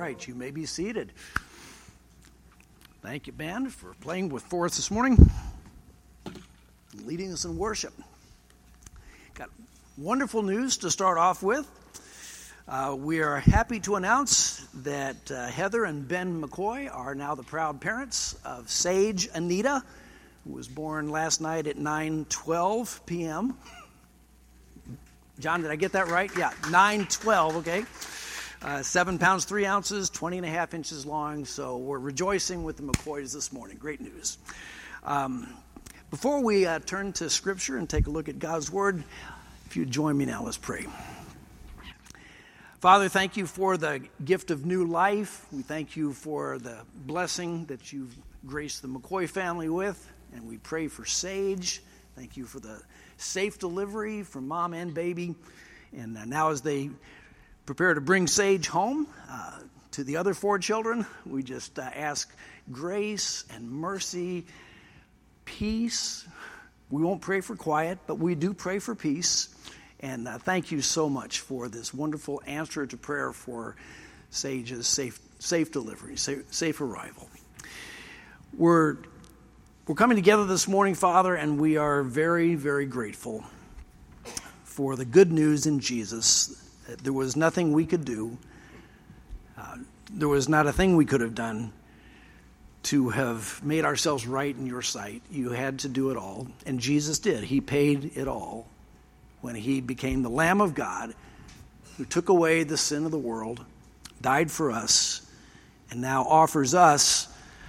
right, you may be seated. Thank you, band, for playing for us this morning, leading us in worship. Got wonderful news to start off with. We are happy to announce that Heather and Ben McCoy are now the proud parents of Sage Anita, who was born last night at 9:12 p.m. John, did I get that right? Yeah, 9:12, okay. 7 pounds, 3 ounces, 20.5 inches long. So we're rejoicing with the McCoys this morning. Great news. Before we turn to Scripture and take a look at God's Word, if you'd join me now, let's pray. Father, thank you for the gift of new life. We thank you for the blessing that you've graced the McCoy family with. And we pray for Sage. Thank you for the safe delivery for mom and baby. And now as they prepare to bring Sage home to the other 4 children, we just ask grace and mercy, peace. We won't pray for quiet, but we do pray for peace. And thank you so much for this wonderful answer to prayer for Sage's safe delivery, safe arrival. We're coming together this morning, Father, and we are very, very grateful for the good news in Jesus. There was nothing we could do. There was not a thing we could have done to have made ourselves right in your sight. You had to do it all, and Jesus did. He paid it all when he became the Lamb of God who took away the sin of the world, died for us, and now offers us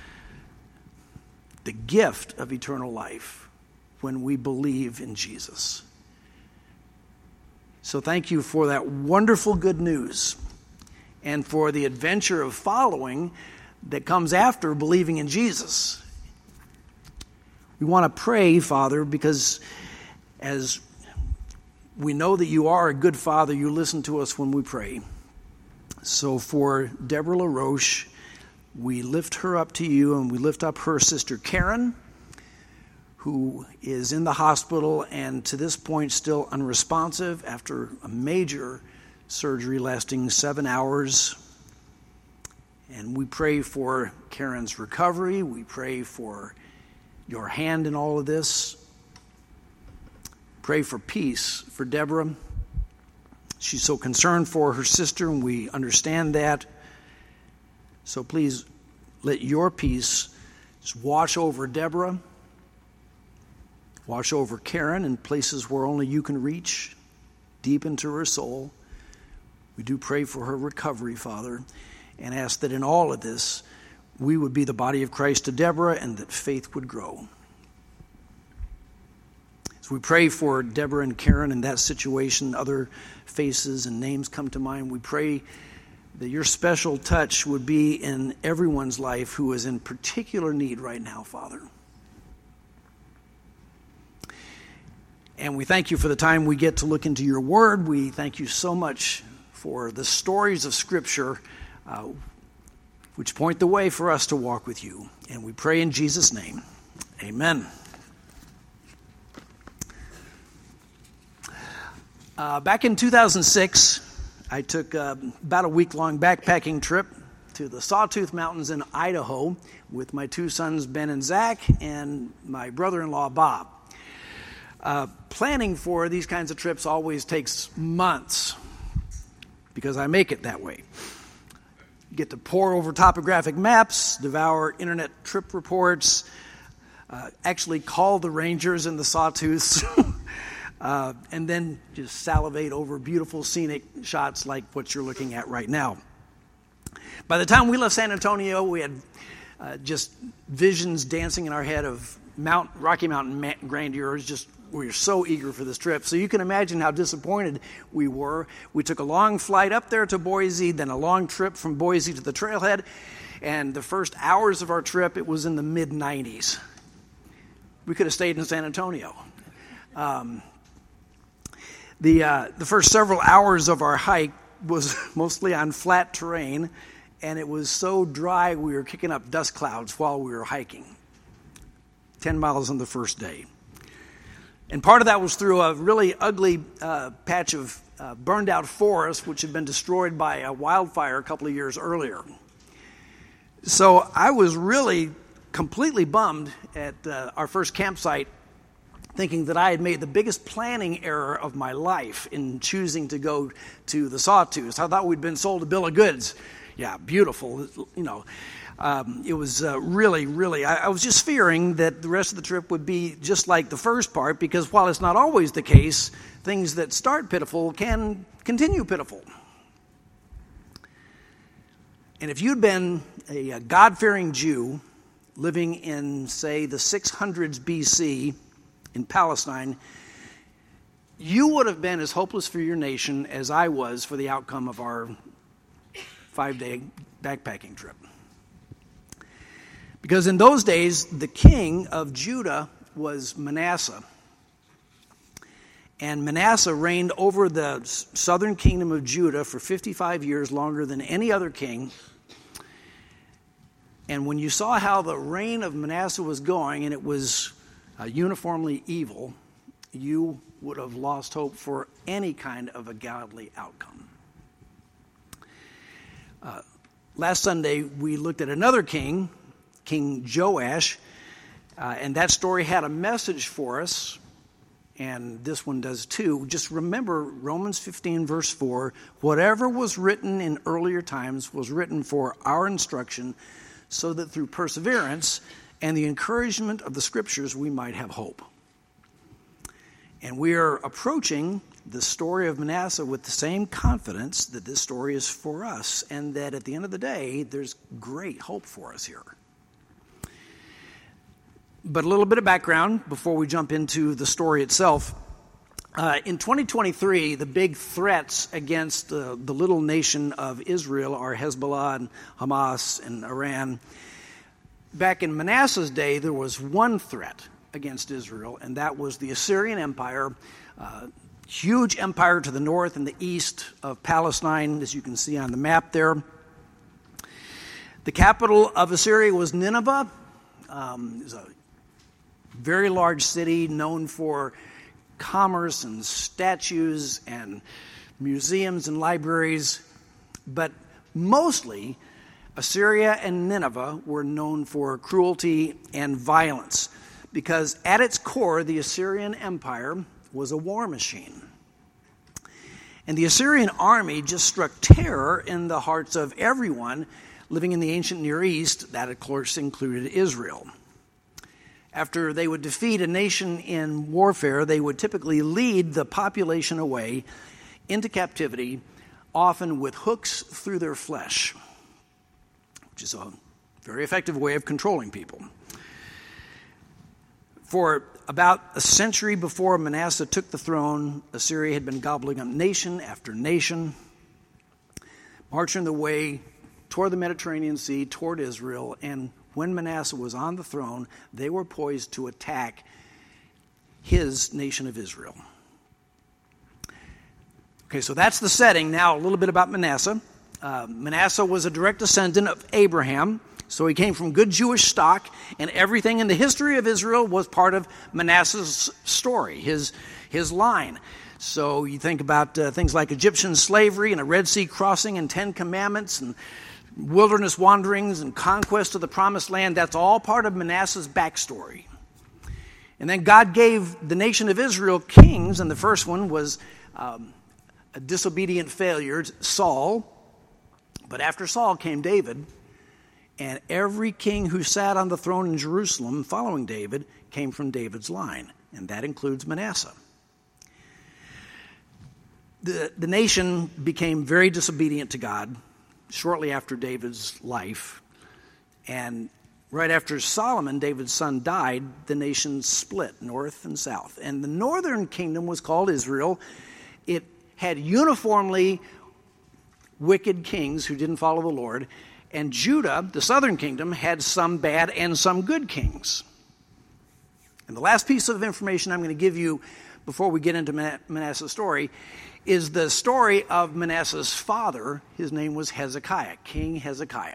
the gift of eternal life when we believe in Jesus. So thank you for that wonderful good news and for the adventure of following that comes after believing in Jesus. We want to pray, Father, because as we know that you are a good Father, you listen to us when we pray. So for Deborah LaRoche, we lift her up to you, and we lift up her sister Karen, who is in the hospital and to this point still unresponsive after a major surgery lasting 7 hours. And we pray for Karen's recovery. We pray for your hand in all of this. Pray for peace for Deborah. She's so concerned for her sister, and we understand that. So please let your peace just wash over Deborah. Wash over Karen in places where only you can reach, deep into her soul. We do pray for her recovery, Father, and ask that in all of this, we would be the body of Christ to Deborah and that faith would grow. So we pray for Deborah and Karen in that situation. Other faces and names come to mind. We pray that your special touch would be in everyone's life who is in particular need right now, Father. And we thank you for the time we get to look into your word. We thank you so much for the stories of Scripture which point the way for us to walk with you. And we pray in Jesus' name. Amen. Back in 2006, I took about a week-long backpacking trip to the Sawtooth Mountains in Idaho with my 2 sons, Ben and Zach, and my brother-in-law, Bob. Planning for these kinds of trips always takes months because I make it that way. You get to pore over topographic maps, devour internet trip reports, actually call the rangers in the Sawtooths, and then just salivate over beautiful scenic shots like what you're looking at right now. By the time we left San Antonio, we had just visions dancing in our head of Rocky Mountain grandeur. We were so eager for this trip. So you can imagine how disappointed we were. We took a long flight up there to Boise, then a long trip from Boise to the trailhead. And the first hours of our trip, it was in the mid-90s. We could have stayed in San Antonio. The first several hours of our hike was mostly on flat terrain, and it was so dry we were kicking up dust clouds while we were hiking. 10 miles on the first day. And part of that was through a really ugly patch of burned out forest which had been destroyed by a wildfire a couple of years earlier. So I was really completely bummed at our first campsite, thinking that I had made the biggest planning error of my life in choosing to go to the Sawtooth. I thought we'd been sold a bill of goods. Yeah, beautiful, it was really, I was just fearing that the rest of the trip would be just like the first part, because while it's not always the case, things that start pitiful can continue pitiful. And if you'd been a God-fearing Jew living in, say, the 600s BC in Palestine, you would have been as hopeless for your nation as I was for the outcome of our 5-day backpacking trip. Because in those days, the king of Judah was Manasseh. And Manasseh reigned over the southern kingdom of Judah for 55 years, longer than any other king. And when you saw how the reign of Manasseh was going, and it was uniformly evil, you would have lost hope for any kind of a godly outcome. Last Sunday, we looked at another king, King Joash, and that story had a message for us, and this one does too. Just remember Romans 15, verse 4, whatever was written in earlier times was written for our instruction, so that through perseverance and the encouragement of the Scriptures we might have hope. And we are approaching the story of Manasseh with the same confidence that this story is for us, and that at the end of the day, there's great hope for us here. But a little bit of background before we jump into the story itself. In 2023, the big threats against the little nation of Israel are Hezbollah and Hamas and Iran. Back in Manasseh's day, there was one threat against Israel, and that was the Assyrian Empire, huge empire to the north and the east of Palestine, as you can see on the map there. The capital of Assyria was Nineveh. It was a very large city known for commerce and statues and museums and libraries, but mostly Assyria and Nineveh were known for cruelty and violence, because at its core, the Assyrian Empire was a war machine. And the Assyrian army just struck terror in the hearts of everyone living in the ancient Near East. That, of course, included Israel. After they would defeat a nation in warfare, they would typically lead the population away into captivity, often with hooks through their flesh, which is a very effective way of controlling people. For about a century before Manasseh took the throne, Assyria had been gobbling up nation after nation, marching their way toward the Mediterranean Sea, toward Israel, and when Manasseh was on the throne, they were poised to attack his nation of Israel. Okay, so that's the setting. Now, a little bit about Manasseh. Manasseh was a direct descendant of Abraham, so he came from good Jewish stock, and everything in the history of Israel was part of Manasseh's story, his line. So you think about things like Egyptian slavery and a Red Sea crossing and 10 Commandments and wilderness wanderings and conquest of the Promised Land. That's all part of Manasseh's backstory. And then God gave the nation of Israel kings, and the first one was a disobedient failure, Saul. But after Saul came David, and every king who sat on the throne in Jerusalem following David came from David's line, and that includes Manasseh. The nation became very disobedient to God shortly after David's life, and right after Solomon, David's son, died, the nation split north and south. And the northern kingdom was called Israel. It had uniformly wicked kings who didn't follow the Lord, and Judah, the southern kingdom, had some bad and some good kings. And the last piece of information I'm going to give you before we get into Manasseh's story is the story of Manasseh's father. His name was Hezekiah, King Hezekiah.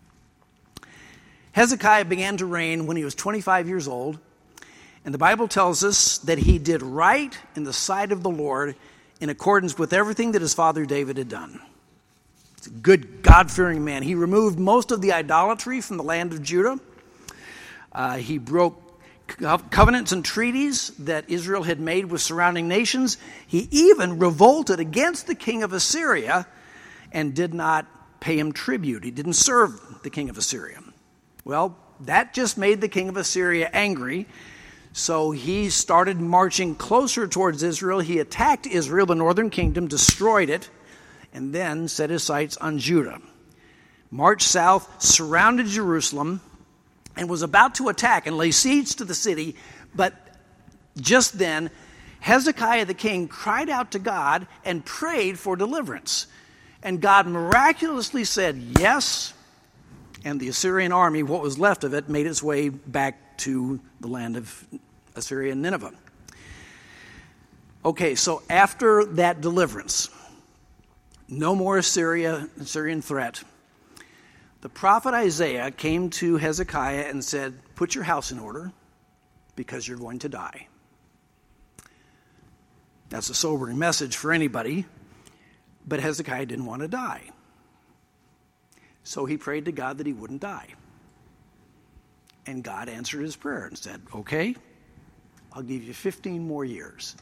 Hezekiah began to reign when he was 25 years old, and the Bible tells us that he did right in the sight of the Lord in accordance with everything that his father David had done. He's a good, God-fearing man. He removed most of the idolatry from the land of Judah. He broke covenants and treaties that Israel had made with surrounding nations. He even revolted against the king of Assyria and did not pay him tribute. He didn't serve the king of Assyria. Well, that just made the king of Assyria angry. So he started marching closer towards Israel. He attacked Israel, the northern kingdom, destroyed it, and then set his sights on Judah. Marched south, surrounded Jerusalem, and was about to attack and lay siege to the city. But just then, Hezekiah the king cried out to God and prayed for deliverance. And God miraculously said yes, and the Assyrian army, what was left of it, made its way back to the land of Assyria and Nineveh. Okay, so after that deliverance, no more Assyrian threat. The prophet Isaiah came to Hezekiah and said, "Put your house in order because you're going to die." That's a sobering message for anybody, but Hezekiah didn't want to die. So he prayed to God that he wouldn't die. And God answered his prayer and said, "Okay, I'll give you 15 more years."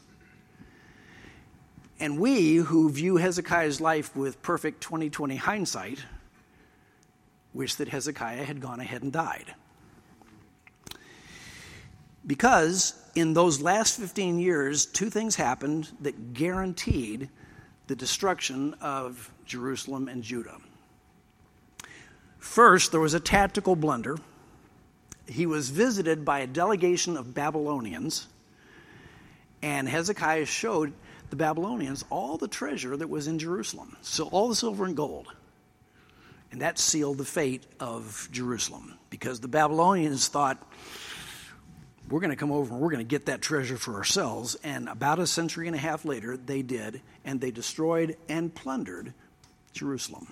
And we who view Hezekiah's life with perfect 20/20 hindsight wish that Hezekiah had gone ahead and died. Because in those last 15 years, two things happened that guaranteed the destruction of Jerusalem and Judah. First, there was a tactical blunder. He was visited by a delegation of Babylonians, and Hezekiah showed the Babylonians all the treasure that was in Jerusalem, so all the silver and gold. And that sealed the fate of Jerusalem, because the Babylonians thought, we're going to come over and we're going to get that treasure for ourselves. And about a century and a half later, they did, and they destroyed and plundered Jerusalem.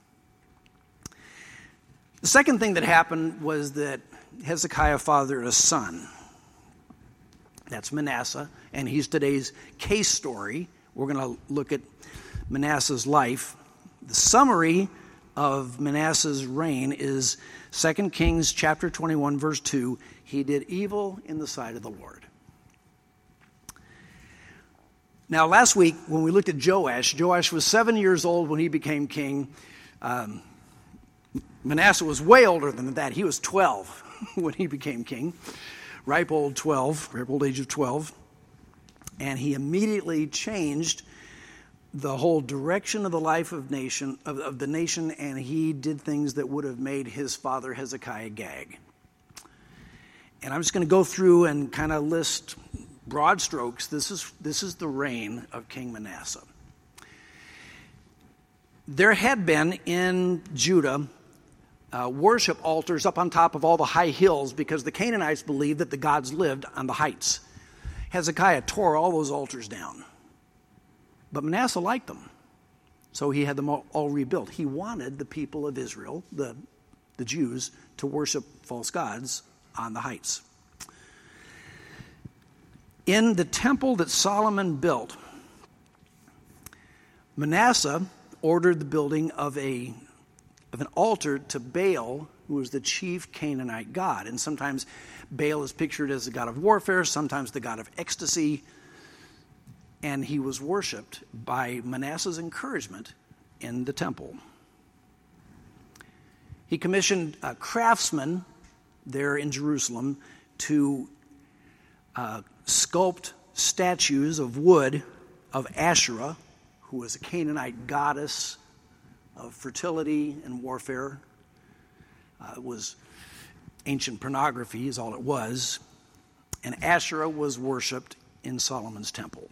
The second thing that happened was that Hezekiah fathered a son. That's Manasseh, and he's today's case story. We're going to look at Manasseh's life. The summary of Manasseh's reign is 2 Kings chapter 21, verse 2. He did evil in the sight of the Lord. Now, last week, when we looked at Joash was 7 years old when he became king. Manasseh was way older than that. He was 12 when he became king. Ripe old age of 12. And he immediately changed the whole direction of the life of the nation, and he did things that would have made his father Hezekiah gag. And I'm just going to go through and kind of list broad strokes. This is the reign of King Manasseh. There had been in Judah worship altars up on top of all the high hills because the Canaanites believed that the gods lived on the heights. Hezekiah tore all those altars down. But Manasseh liked them, so he had them all rebuilt. He wanted the people of Israel, the Jews, to worship false gods on the heights. In the temple that Solomon built, Manasseh ordered the building of an altar to Baal, who was the chief Canaanite god. And sometimes Baal is pictured as the god of warfare, sometimes the god of ecstasy. And he was worshipped by Manasseh's encouragement in the temple. He commissioned craftsmen there in Jerusalem to sculpt statues of wood of Asherah, who was a Canaanite goddess of fertility and warfare. It was ancient pornography is all it was. And Asherah was worshipped in Solomon's temple.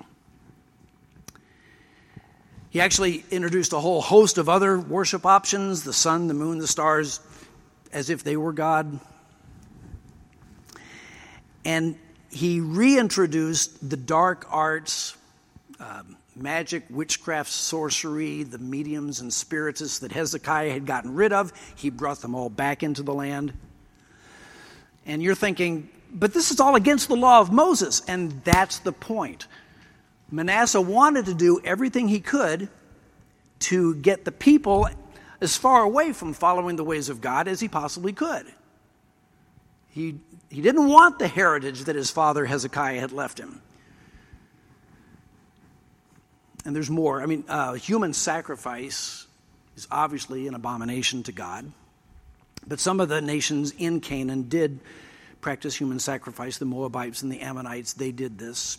He actually introduced a whole host of other worship options, the sun, the moon, the stars, as if they were God. And he reintroduced the dark arts, magic, witchcraft, sorcery, the mediums and spiritists that Hezekiah had gotten rid of. He brought them all back into the land. And you're thinking, but this is all against the law of Moses. And that's the point. Manasseh wanted to do everything he could to get the people as far away from following the ways of God as he possibly could. He didn't want the heritage that his father Hezekiah had left him. And there's more. I mean, human sacrifice is obviously an abomination to God. But some of the nations in Canaan did practice human sacrifice. The Moabites and the Ammonites, they did this.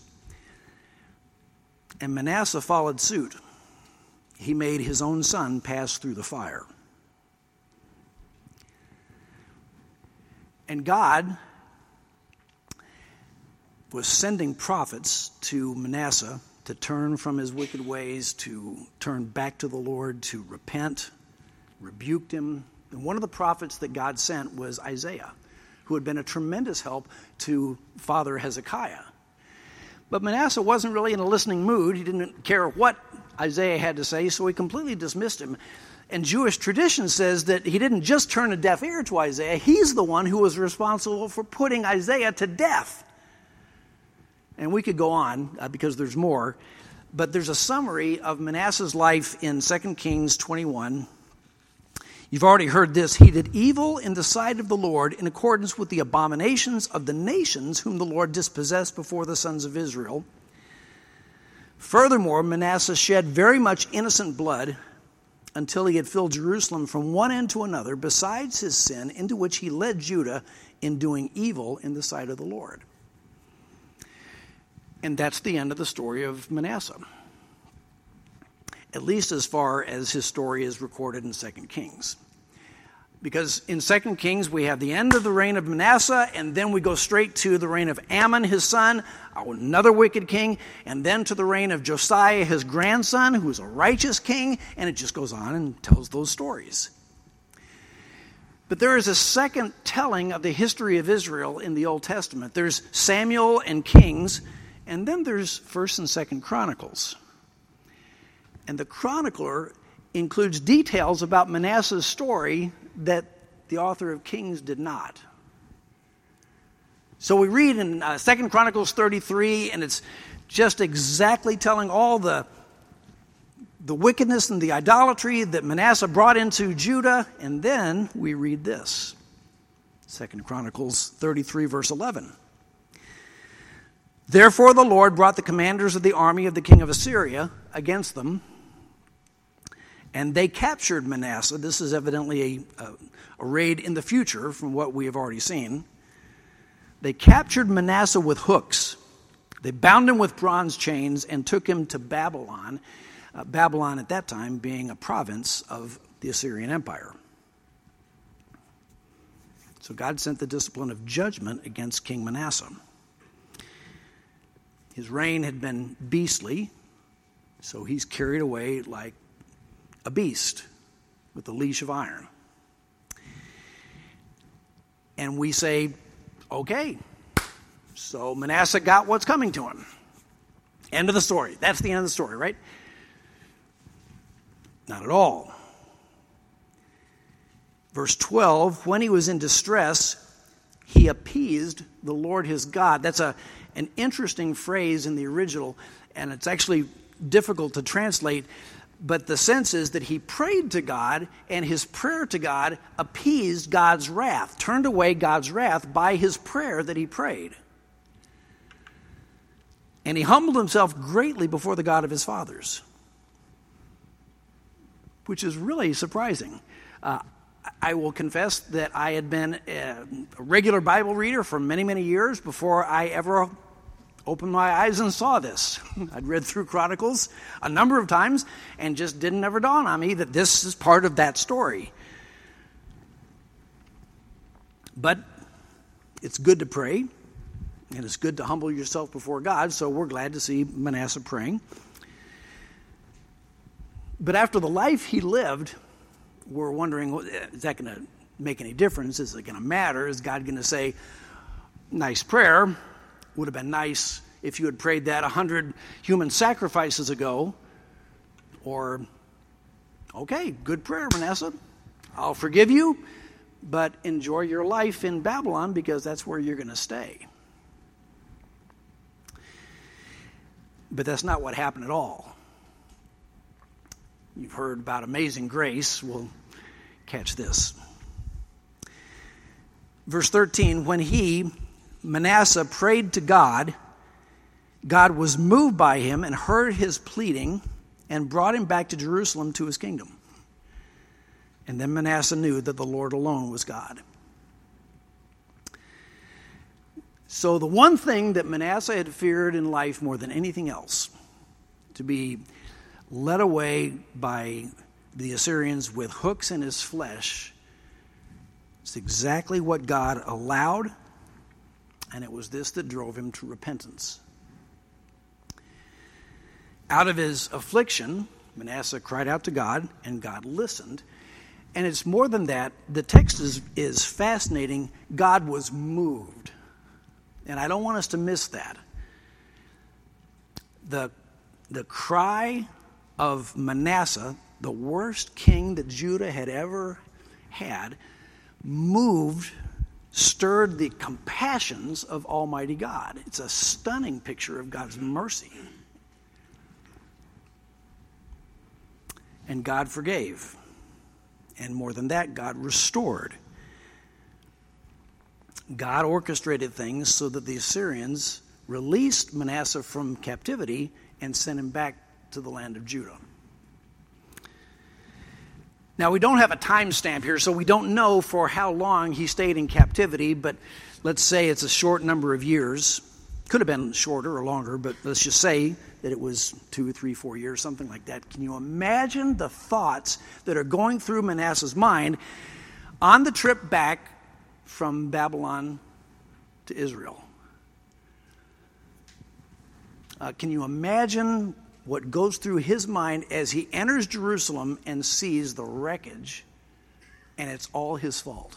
And Manasseh followed suit. He made his own son pass through the fire. And God was sending prophets to Manasseh to turn from his wicked ways, to turn back to the Lord, to repent, rebuked him. And one of the prophets that God sent was Isaiah, who had been a tremendous help to Father Hezekiah. But Manasseh wasn't really in a listening mood. He didn't care what Isaiah had to say, so he completely dismissed him. And Jewish tradition says that he didn't just turn a deaf ear to Isaiah, he's the one who was responsible for putting Isaiah to death. And we could go on because there's more, but there's a summary of Manasseh's life in 2 Kings 21. You've already heard this. He did evil in the sight of the Lord in accordance with the abominations of the nations whom the Lord dispossessed before the sons of Israel. Furthermore, Manasseh shed very much innocent blood until he had filled Jerusalem from one end to another, besides his sin, into which he led Judah in doing evil in the sight of the Lord. And that's the end of the story of Manasseh, at least as far as his story is recorded in 2 Kings. Because in 2 Kings, we have the end of the reign of Manasseh, and then we go straight to the reign of Amon, his son, another wicked king, and then to the reign of Josiah, his grandson, who was a righteous king, and it just goes on and tells those stories. But there is a second telling of the history of Israel in the Old Testament. There's Samuel and Kings, and then there's 1st and 2nd Chronicles. And the chronicler includes details about Manasseh's story that the author of Kings did not. So we read in 2 Chronicles 33, and it's just exactly telling all the wickedness and the idolatry that Manasseh brought into Judah. And then we read this, 2 Chronicles 33, verse 11. Therefore the Lord brought the commanders of the army of the king of Assyria against them, and they captured Manasseh. This is evidently a raid in the future from what we have already seen. They captured Manasseh with hooks. They bound him with bronze chains and took him to Babylon. Babylon at that time being a province of the Assyrian Empire. So God sent the discipline of judgment against King Manasseh. His reign had been beastly, so he's carried away like a beast with a leash of iron. And we say, okay, so Manasseh got what's coming to him. End of the story. That's the end of the story, right? Not at all. Verse 12, when he was in distress, he appeased the Lord his God. That's an interesting phrase in the original, and it's actually difficult to translate, but the sense is that he prayed to God, and his prayer to God appeased God's wrath, turned away God's wrath by his prayer that he prayed. And he humbled himself greatly before the God of his fathers, which is really surprising. I will confess that I had been a regular Bible reader for many, many years before I ever opened my eyes and saw this. I'd read through Chronicles a number of times and just didn't ever dawn on me that this is part of that story. But it's good to pray, and it's good to humble yourself before God, so we're glad to see Manasseh praying. But after the life he lived, we're wondering, is that going to make any difference? Is it going to matter? Is God going to say, nice prayer? Would have been nice if you had prayed that 100 human sacrifices ago. Or, okay, good prayer, Manasseh. I'll forgive you, but enjoy your life in Babylon because that's where you're going to stay. But that's not what happened at all. You've heard about amazing grace. We'll catch this. Verse 13, when Manasseh, prayed to God, God was moved by him and heard his pleading and brought him back to Jerusalem to his kingdom. And then Manasseh knew that the Lord alone was God. So the one thing that Manasseh had feared in life more than anything else, to be led away by the Assyrians with hooks in his flesh, is exactly what God allowed, and it was this that drove him to repentance. Out of his affliction, Manasseh cried out to God, and God listened. And it's more than that. The text is fascinating. God was moved. And I don't want us to miss that. The cry of Manasseh, the worst king that Judah had ever had, stirred the compassions of Almighty God. It's a stunning picture of God's mercy. And God forgave. And more than that, God restored. God orchestrated things so that the Assyrians released Manasseh from captivity and sent him back to the land of Judah. Now, we don't have a time stamp here, so we don't know for how long he stayed in captivity, but let's say it's a short number of years. Could have been shorter or longer, but let's just say that it was 2, 3, 4 years, something like that. Can you imagine the thoughts that are going through Manasseh's mind on the trip back from Babylon to Israel? Can you imagine what goes through his mind as he enters Jerusalem and sees the wreckage, and it's all his fault?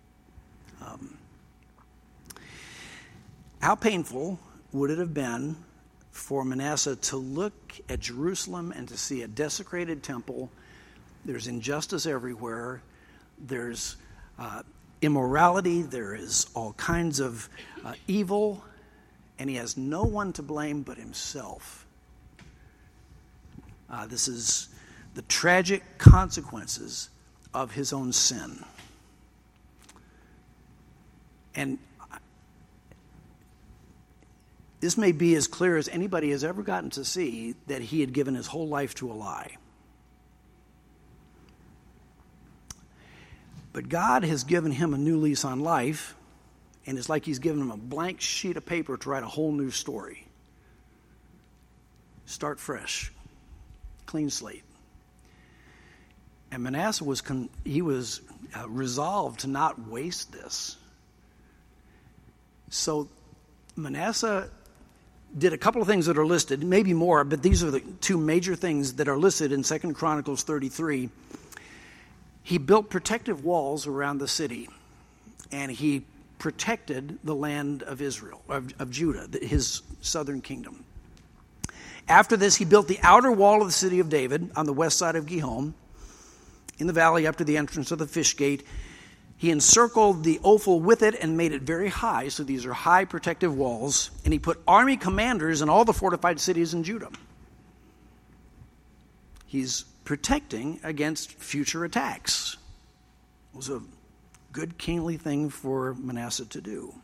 How painful would it have been for Manasseh to look at Jerusalem and to see a desecrated temple? There's injustice everywhere. There's immorality. There is all kinds of evil. And he has no one to blame but himself. This is the tragic consequences of his own sin. And this may be as clear as anybody has ever gotten to see that he had given his whole life to a lie. But God has given him a new lease on life, and it's like he's given him a blank sheet of paper to write a whole new story. Start fresh. Clean slate. And Manasseh was resolved to not waste this. So Manasseh did a couple of things that are listed, maybe more, but these are the two major things that are listed in 2 Chronicles 33. He built protective walls around the city, and he protected the land of Israel, of Judah, his southern kingdom. After this, he built the outer wall of the city of David on the west side of Gihon, in the valley up to the entrance of the fish gate. He encircled the Ophel with it and made it very high, so these are high protective walls, and he put army commanders in all the fortified cities in Judah. He's protecting against future attacks. It was a good kingly thing for Manasseh to do.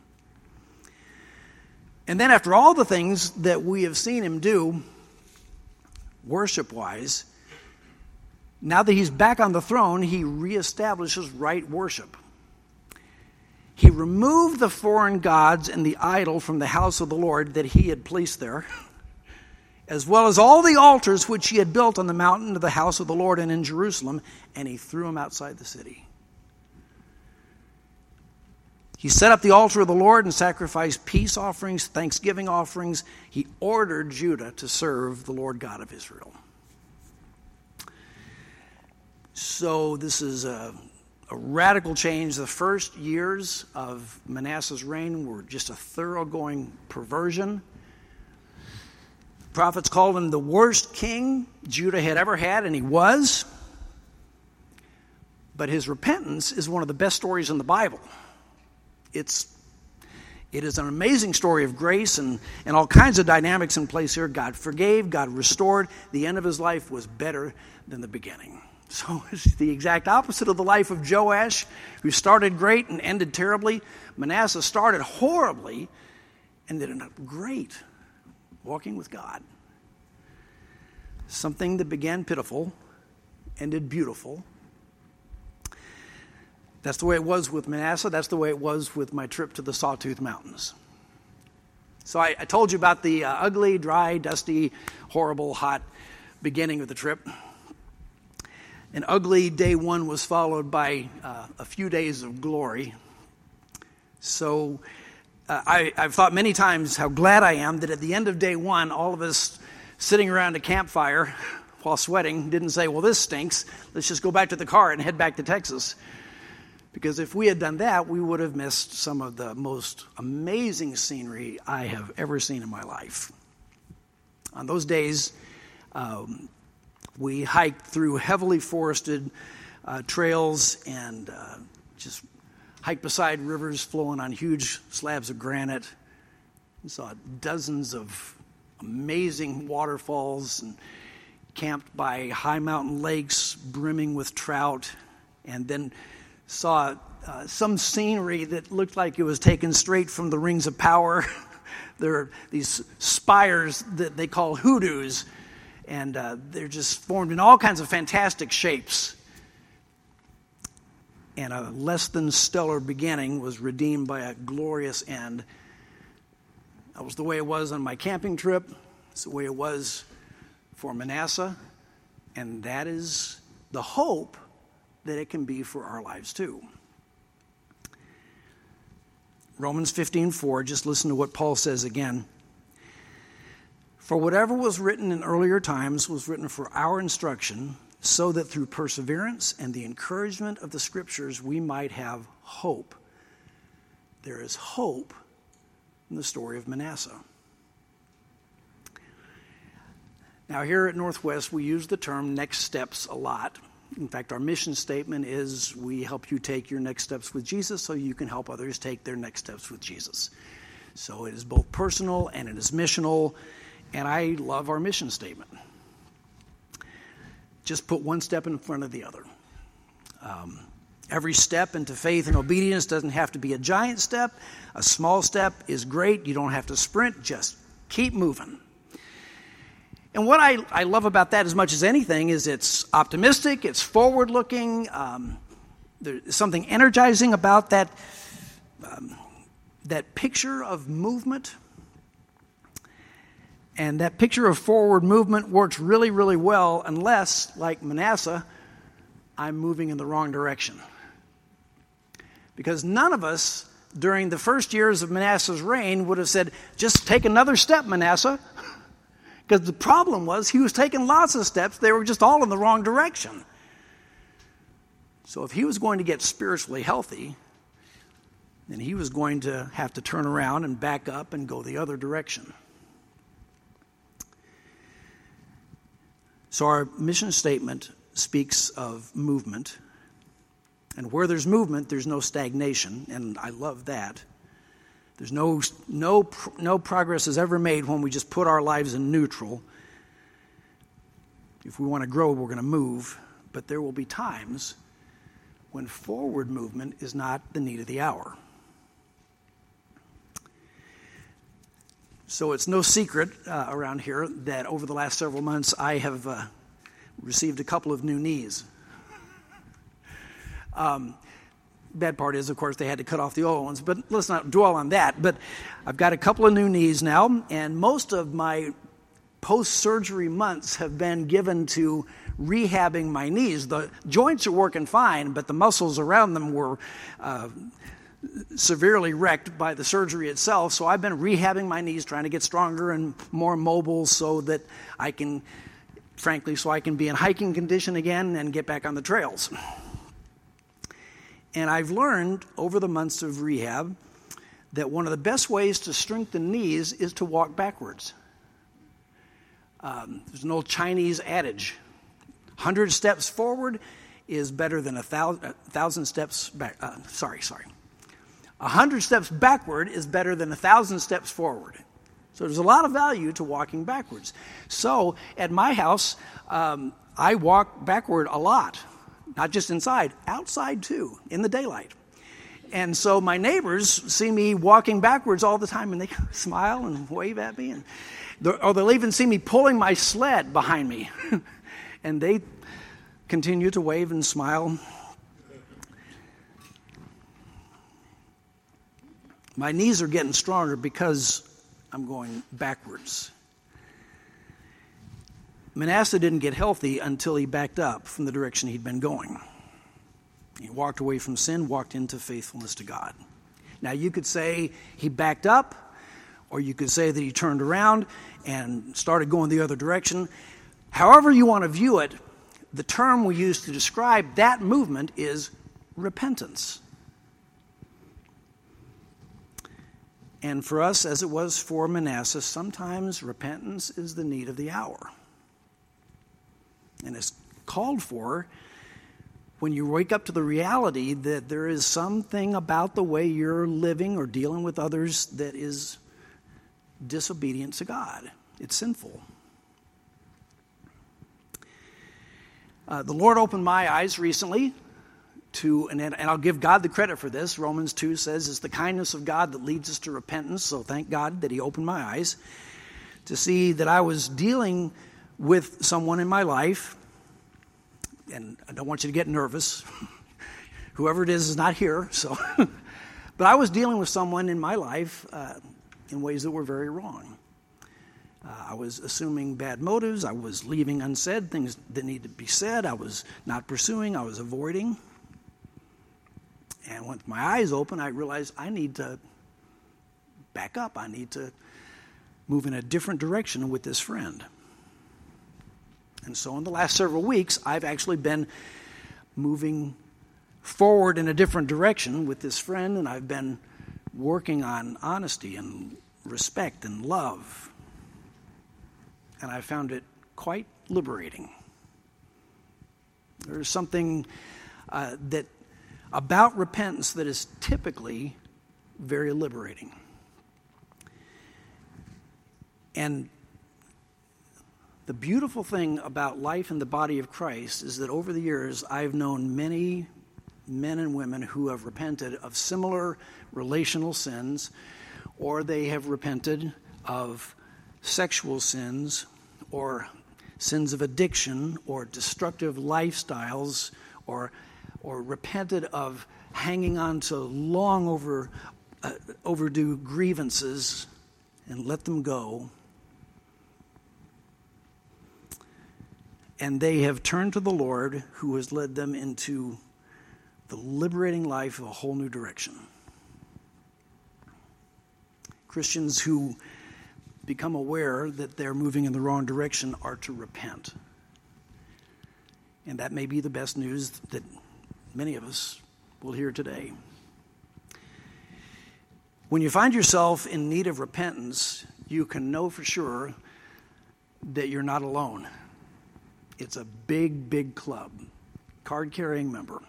And then after all the things that we have seen him do, worship-wise, now that he's back on the throne, he reestablishes right worship. He removed the foreign gods and the idol from the house of the Lord that he had placed there, as well as all the altars which he had built on the mountain of the house of the Lord and in Jerusalem, and he threw them outside the city. He set up the altar of the Lord and sacrificed peace offerings, thanksgiving offerings. He ordered Judah to serve the Lord God of Israel. So this is a radical change. The first years of Manasseh's reign were just a thoroughgoing perversion. Prophets called him the worst king Judah had ever had, and he was. But his repentance is one of the best stories in the Bible. It's It is an amazing story of grace and all kinds of dynamics in place here. God forgave, God restored. The end of his life was better than the beginning. So it's the exact opposite of the life of Joash, who started great and ended terribly. Manasseh started horribly and ended up great, walking with God. Something that began pitiful, ended beautiful. That's the way it was with Manasseh. That's the way it was with my trip to the Sawtooth Mountains. So I told you about the ugly, dry, dusty, horrible, hot beginning of the trip. An ugly day one was followed by a few days of glory. So I've thought many times how glad I am that at the end of day one, all of us sitting around a campfire while sweating didn't say, well, this stinks. Let's just go back to the car and head back to Texas. Because if we had done that, we would have missed some of the most amazing scenery I have ever seen in my life. On those days, we hiked through heavily forested trails and just hiked beside rivers flowing on huge slabs of granite. We saw dozens of amazing waterfalls and camped by high mountain lakes brimming with trout, and then saw some scenery that looked like it was taken straight from the Rings of Power. There are these spires that they call hoodoos, and they're just formed in all kinds of fantastic shapes. And a less than stellar beginning was redeemed by a glorious end. That was the way it was on my camping trip. It's the way it was for Manasseh. And that is the hope that it can be for our lives too. Romans 15:4, just listen to what Paul says again. For whatever was written in earlier times was written for our instruction, so that through perseverance and the encouragement of the Scriptures we might have hope. There is hope in the story of Manasseh. Now here at Northwest, we use the term next steps a lot. In fact, our mission statement is we help you take your next steps with Jesus so you can help others take their next steps with Jesus. So it is both personal and it is missional, and I love our mission statement. Just put one step in front of the other. Every step into faith and obedience doesn't have to be a giant step. A small step is great. You don't have to sprint. Just keep moving. And what I love about that as much as anything is it's optimistic, it's forward-looking. There's something energizing about that picture of movement. And that picture of forward movement works really, really well unless, like Manasseh, I'm moving in the wrong direction. Because none of us during the first years of Manasseh's reign would have said, just take another step, Manasseh. Because the problem was he was taking lots of steps. They were just all in the wrong direction. So if he was going to get spiritually healthy, then he was going to have to turn around and back up and go the other direction. So our mission statement speaks of movement. And where there's movement, there's no stagnation. And I love that. There's no progress is ever made when we just put our lives in neutral. If we want to grow, we're going to move. But there will be times when forward movement is not the need of the hour. So it's no secret around here that over the last several months I have received a couple of new knees. Bad part is, of course, they had to cut off the old ones, but let's not dwell on that. But I've got a couple of new knees now, and most of my post-surgery months have been given to rehabbing my knees. The joints are working fine, but the muscles around them were severely wrecked by the surgery itself. So I've been rehabbing my knees, trying to get stronger and more mobile so that I can, frankly, so I can be in hiking condition again and get back on the trails. And I've learned over the months of rehab that one of the best ways to strengthen knees is to walk backwards. There's an old Chinese adage, 100 steps forward is better than 1,000 steps back. 100 steps backward is better than 1,000 steps forward. So there's a lot of value to walking backwards. So at my house, I walk backward a lot, not just inside, outside too, in the daylight. And so my neighbors see me walking backwards all the time, and they smile and wave at me. Or they'll even see me pulling my sled behind me. And they continue to wave and smile. My knees are getting stronger because I'm going backwards. Manasseh didn't get healthy until he backed up from the direction he'd been going. He walked away from sin, walked into faithfulness to God. Now, you could say he backed up, or you could say that he turned around and started going the other direction. However you want to view it, the term we use to describe that movement is repentance. And for us, as it was for Manasseh, sometimes repentance is the need of the hour. And it's called for when you wake up to the reality that there is something about the way you're living or dealing with others that is disobedient to God. It's sinful. The Lord opened my eyes recently to, and I'll give God the credit for this. Romans 2 says it's the kindness of God that leads us to repentance. So thank God that he opened my eyes to see that I was dealing with someone in my life. And I don't want you to get nervous. Whoever it is not here. So, but I was dealing with someone in my life in ways that were very wrong. I was assuming bad motives. I was leaving unsaid things that needed to be said. I was not pursuing. I was avoiding. And with my eyes open, I realized I need to back up. I need to move in a different direction with this friend. And so in the last several weeks, I've actually been moving forward in a different direction with this friend, and I've been working on honesty and respect and love. And I found it quite liberating. There's something that about repentance that is typically very liberating. And the beautiful thing about life in the body of Christ is that over the years, I've known many men and women who have repented of similar relational sins, or they have repented of sexual sins, or sins of addiction, or destructive lifestyles, or repented of hanging on to long overdue grievances and let them go. And they have turned to the Lord, who has led them into the liberating life of a whole new direction. Christians who become aware that they're moving in the wrong direction are to repent. And that may be the best news that many of us will hear today. When you find yourself in need of repentance, you can know for sure that you're not alone. It's a big, big club, card-carrying member.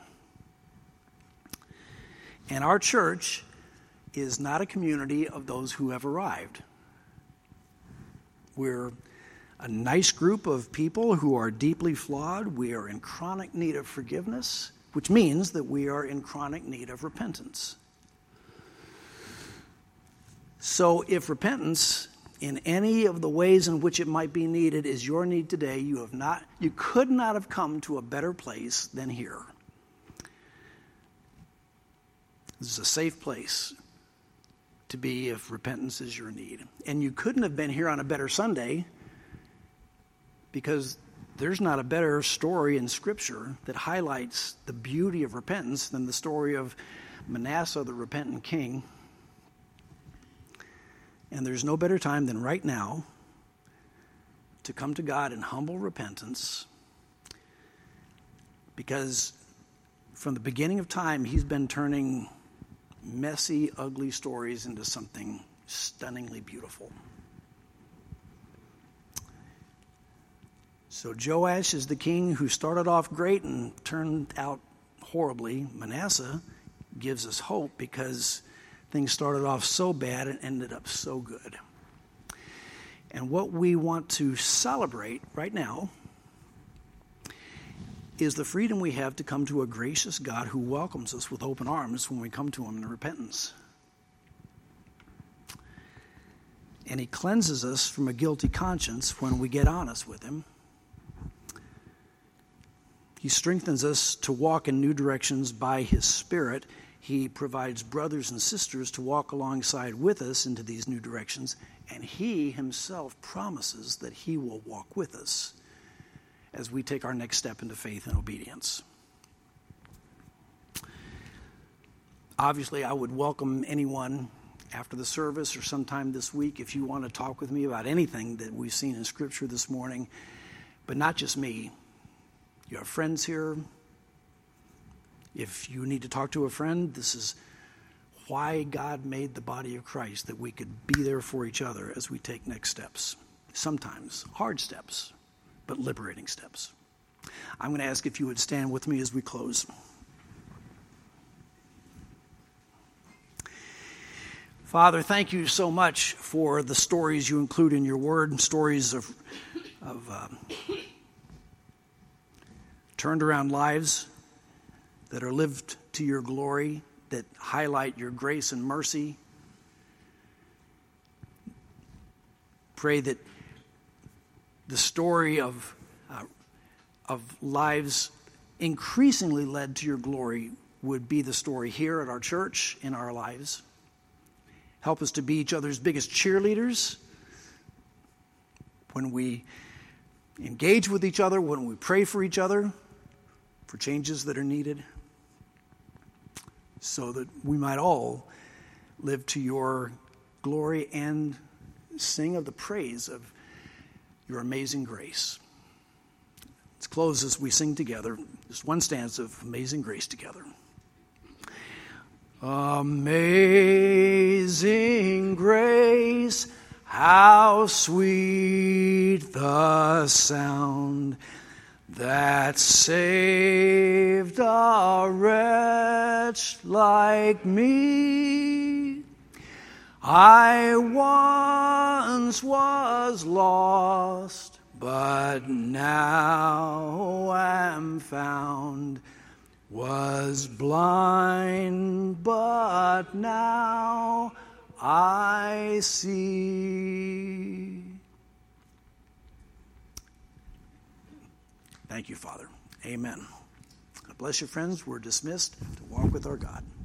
And our church is not a community of those who have arrived. We're a nice group of people who are deeply flawed. We are in chronic need of forgiveness, which means that we are in chronic need of repentance. So if repentance in any of the ways in which it might be needed is your need today, you could not have come to a better place than here. This is a safe place to be if repentance is your need. And you couldn't have been here on a better Sunday, because there's not a better story in Scripture that highlights the beauty of repentance than the story of Manasseh, the repentant king. And there's no better time than right now to come to God in humble repentance, because from the beginning of time, he's been turning messy, ugly stories into something stunningly beautiful. So Joash is the king who started off great and turned out horribly. Manasseh gives us hope because things started off so bad and ended up so good. And what we want to celebrate right now is the freedom we have to come to a gracious God who welcomes us with open arms when we come to him in repentance. And he cleanses us from a guilty conscience when we get honest with him. He strengthens us to walk in new directions by his Spirit. He provides brothers and sisters to walk alongside with us into these new directions. And he himself promises that he will walk with us as we take our next step into faith and obedience. Obviously, I would welcome anyone after the service or sometime this week if you want to talk with me about anything that we've seen in Scripture this morning, but not just me. You have friends here. If you need to talk to a friend, this is why God made the body of Christ, that we could be there for each other as we take next steps. Sometimes hard steps, but liberating steps. I'm going to ask if you would stand with me as we close. Father, thank you so much for the stories you include in your word, stories of turned around lives that are lived to your glory, that highlight your grace and mercy. Pray that the story of lives increasingly led to your glory would be the story here at our church, in our lives. Help us to be each other's biggest cheerleaders when we engage with each other, when we pray for each other, for changes that are needed, so that we might all live to your glory and sing of the praise of your amazing grace. Let's close as we sing together, just one stanza of Amazing Grace together. Amazing grace, how sweet the sound that saved a wretch like me. I once was lost, but now am found. Was blind, but now I see. Thank you, Father. Amen. God bless you, friends. We're dismissed to walk with our God.